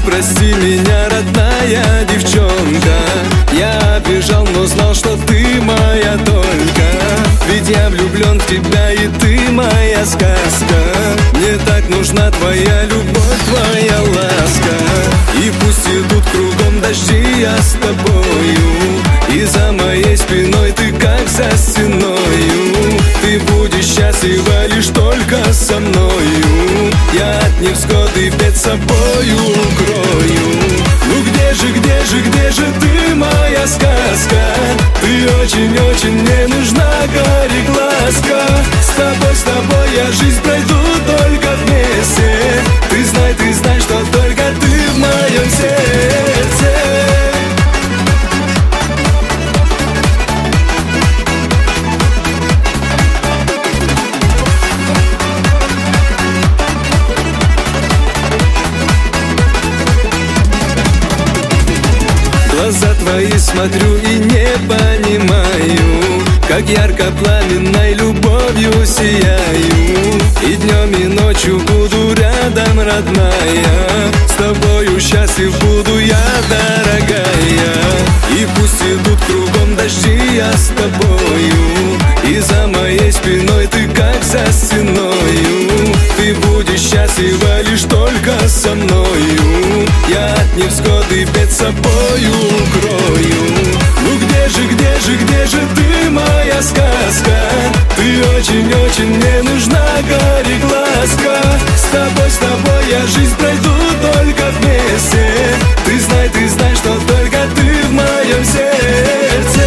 прости меня, родная девчонка. Я бежал, но знал, что ты моя только. Ведь я влюблен в тебя, и ты моя сказка. Мне так нужна твоя любовь, твоя ласка. И пусть идут кругом дожди, я с тобою. И за моей спиной ты как за стеною. Ты будешь счастлива лишь только со мною. Я от невзгоды перед собою укрою. Ну где же ты, моя сказка? Ты очень-очень мне нужна, кореглазка. С тобой я жизнь пройду только вместе. Ты знай, что только ты в моем сердце. Глаза твои смотрю и не понимаю, как ярко пламенной любовью сияю. И днем и ночью буду рядом, родная. С тобою счастлив буду я, дорогая. И пусть идут кругом дожди, я с тобою. И за моей спиной ты как за стеною. Ты будешь счастлива лишь только со мною. Я от невзгоды перед собою укрою. Ну где же ты, моя сказка? Ты очень-очень мне нужна, кореглазка. С тобой я жизнь пройду только вместе. Ты знай, что только ты в моем сердце.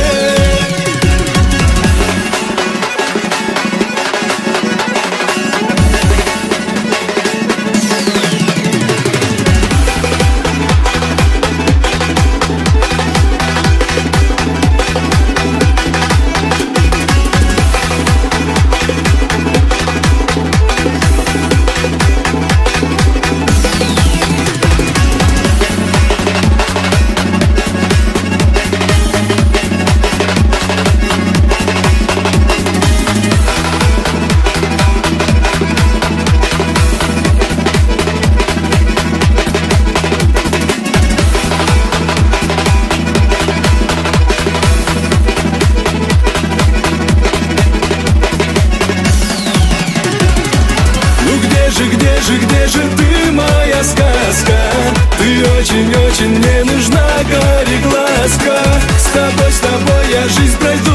Где же ты, моя сказка? Ты очень-очень мне нужна, кореглазка. С тобой я жизнь пройду